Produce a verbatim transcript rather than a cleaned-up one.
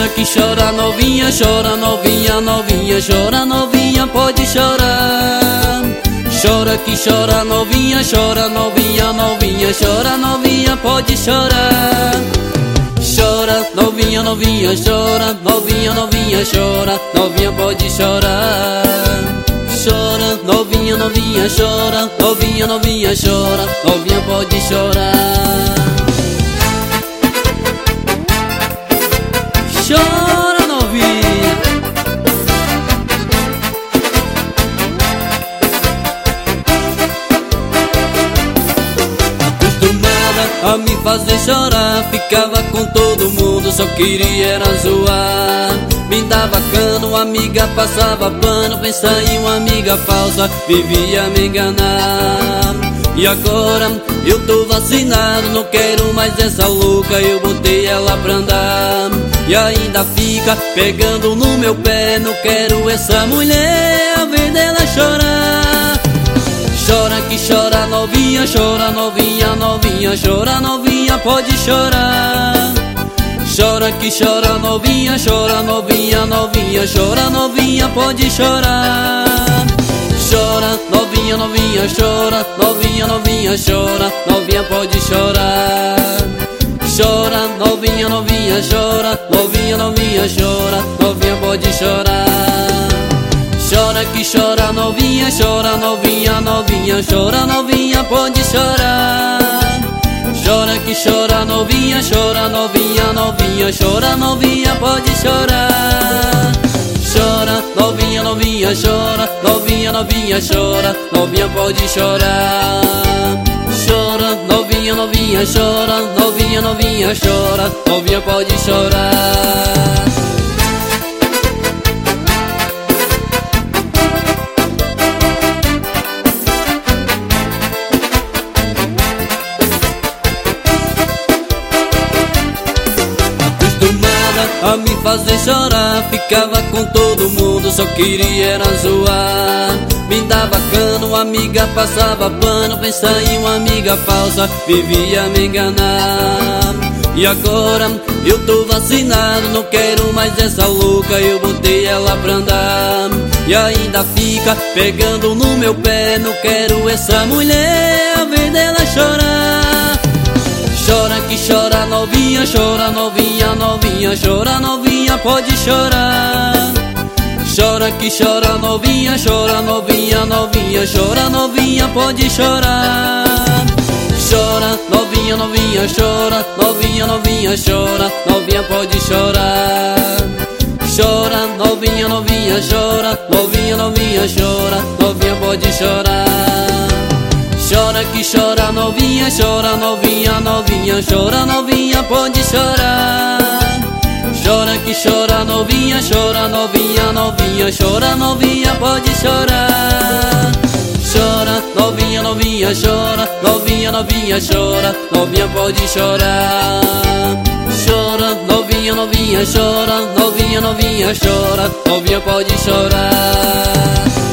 Chora que chora novinha, chora novinha, novinha, chora novinha, pode chorar. Chora que chora novinha, chora novinha, novinha, chora novinha, pode chorar. Chora novinha, novinha, chora novinha, novinha, chora novinha, pode chorar. Chora novinha, novinha, chora novinha, novinha, chora novinha, pode chorar. Chora novinha. Acostumada a me fazer chorar, ficava com todo mundo, só queria era zoar. Me dava cano, amiga passava pano, pensa em uma amiga falsa, vivia a me enganar. E agora eu tô vacinado, não quero mais essa louca, eu botei ela pra andar. E ainda fica pegando no meu pé, não quero essa mulher, a ver dela chorar. Chora que chora novinha, chora novinha, novinha, chora novinha, pode chorar. Chora que chora novinha, chora novinha, novinha, chora novinha, pode chorar. Chora novinha, novinha, chora novinha, novinha, chora novinha, pode chorar. Chora novinha, novinha, chora novinha, novinha, chora novinha, pode chorar. Chora que chora novinha, chora novinha, novinha, chora novinha, pode chorar. Chora que chora novinha, chora novinha, novinha, chora novinha, pode chorar. Chora novinha, novinha, chora novinha, novinha, chora novinha, pode chorar. Chora novinha, novinha, chora novinha, novinha, chora novinha, pode chorar. A me fazer chorar, ficava com todo mundo, só queria era zoar. Me dava cano, amiga passava pano, pensa em uma amiga falsa, vivia a me enganar. E agora eu tô vacinado, não quero mais essa louca, eu botei ela pra andar. E ainda fica pegando no meu pé, não quero essa mulher, a ver dela chorar. Chora que chora novinha, chora novinha, novinha, chora novinha, pode chorar. Chora que chora novinha, chora novinha, novinha, chora novinha, pode chorar. Chora novinha, novinha, chora novinha, novinha, chora novinha, pode chorar. Chora novinha, novinha, chora novinha, novinha, chora novinha, pode chorar. Chora que chora novinha, chora novinha, novinha, chora novinha, pode chorar. Chora que chora novinha, chora novinha, novinha, chora novinha, pode chorar. Chora novinha, novinha, chora novinha, novinha, chora novinha, pode chorar. Chora novinha, novinha, chora novinha, novinha, chora novinha, pode chorar.